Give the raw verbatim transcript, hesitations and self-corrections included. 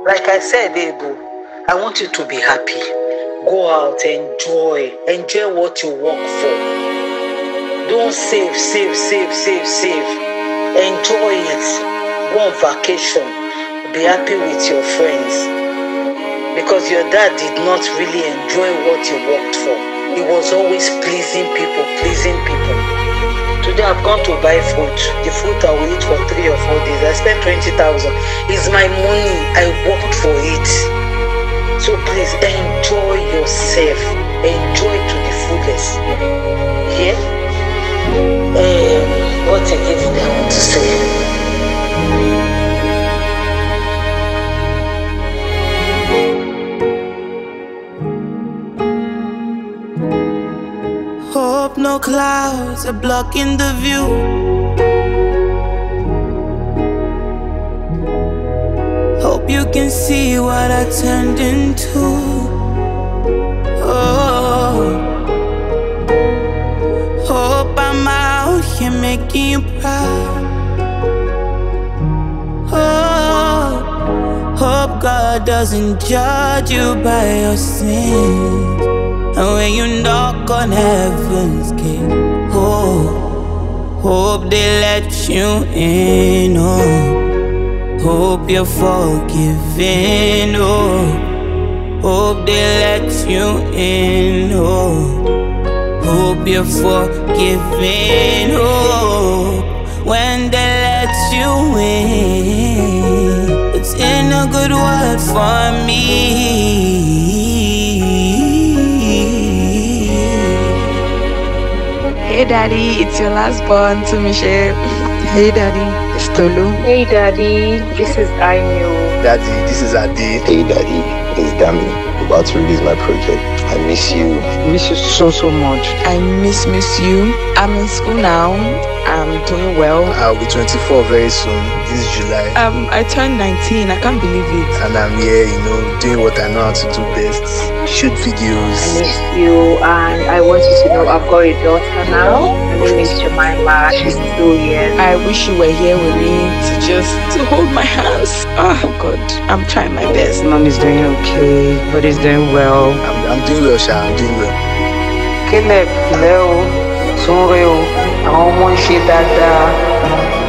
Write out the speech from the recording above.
Like I said, Ego, I want you to be happy. Go out, enjoy. Enjoy what you work for. Don't save, save, save, save, save. Enjoy it. Go on vacation. Be happy with your friends. Because your dad did not really enjoy what you worked for. He was always pleasing people, pleasing people. Today I've gone to buy food. The food I will eat for three or four days. I spent twenty thousand. It's my money. I worked for it. So please enjoy yourself. Enjoy to the fullest. Yeah? Um, what again did I want to say? Hope no clouds are blocking the view. Hope you can see what I turned into. Oh, hope I'm out here making you proud. Oh, hope God doesn't judge you by your sins. And when you knock on heaven's gate, oh, hope they let you in, oh, hope you're forgiven, oh, hope they let you in, oh, hope you're forgiven, oh, when they let you in, it's in a good word for me. Hey daddy, it's your last born to Michelle. Hey daddy, it's Tolu. Hey daddy, this is Ainu. Daddy, this is Adi. Hey daddy, it's Dami. About to release my project. I miss you. Miss you so so much. I miss miss you. I'm in school now. I'm doing well. I'll be twenty-four very soon, this July. Um, I turned nineteen. I can't believe it. And I'm here, you know, doing what I know how to do best. Shoot videos. I miss you, and I want you to know I've got a daughter now. Her name is Jemima. She's two years. I wish you were here with me to just to hold my hands. Oh God, I'm trying my best. Mom is doing okay. Body's doing well. I'm, I'm doing well, Sha. I'm doing well. Caleb, Leo, Sunreo, àwọn ọmọ ń ṣe dáadáa.